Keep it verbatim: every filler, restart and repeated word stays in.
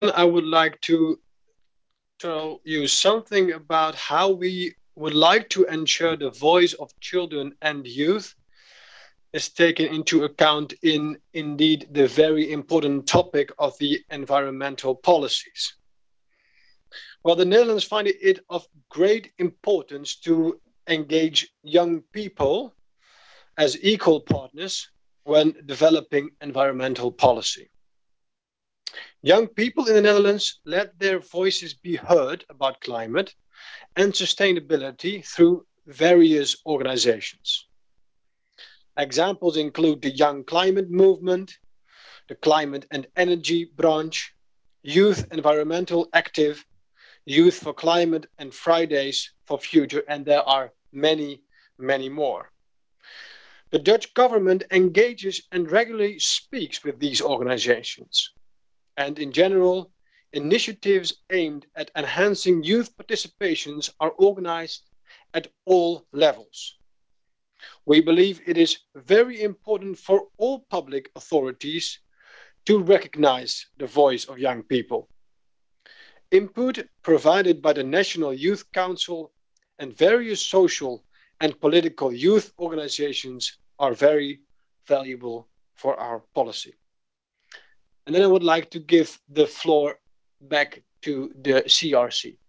I would like to tell you something about how we would like to ensure the voice of children and youth is taken into account in indeed the very important topic of the environmental policies. Well, the Netherlands find it of great importance to engage young people as equal partners when developing environmental policy. Young people in the Netherlands let their voices be heard about climate and sustainability through various organizations. Examples include the Young Climate Movement, the Climate and Energy Branch, Youth Environmental Active, Youth for Climate, and Fridays for Future, and there are many, many more. The Dutch government engages and regularly speaks with these organizations, and in general, initiatives aimed at enhancing youth participations are organized at all levels. We believe it is very important for all public authorities to recognize the voice of young people. Input provided by the National Youth Council and various social and political youth organizations are very valuable for our policy. And then I would like to give the floor back to the C R C.